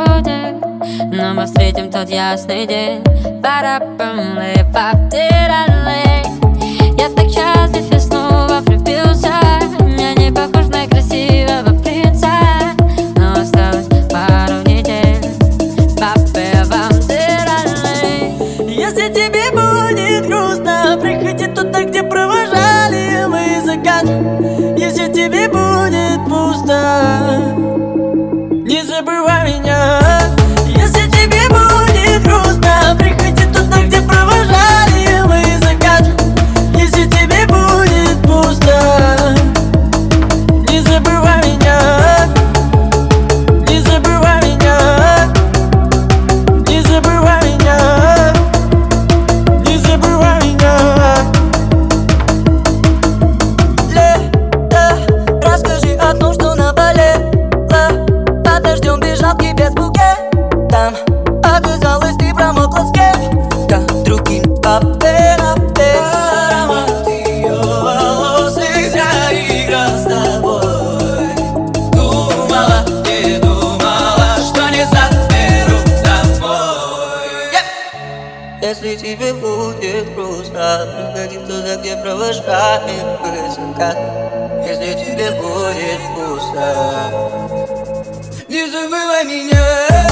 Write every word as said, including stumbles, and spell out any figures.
будет, но мы встретим тот ясный день. Я так счастлив, я снова влюбился. Я не похож на красивого принца, но осталось пару недель. Папе, вам дырали. Если тебе будет грустно, приходи туда, где провожали мы закат. Если тебе будет пусто, не забывай меня. Если тебе будет грустно, приходи туда, где провожали мы закат. Если тебе будет пусто, не забывай меня. Не забывай меня. Не забывай меня. Не забывай меня. Лето, расскажи о том, что наболело. Под дождем бежал к тебе с букетом. Оказалось, ты промокла с кем-то другим. Папе, папе. Аромат ее волос нельзя играть с тобой. Думала, не думала, что не заберу домой. Если тебе будет грустно, приходи туда, где провожаем мы закат. Если тебе будет пусто, не забывай меня.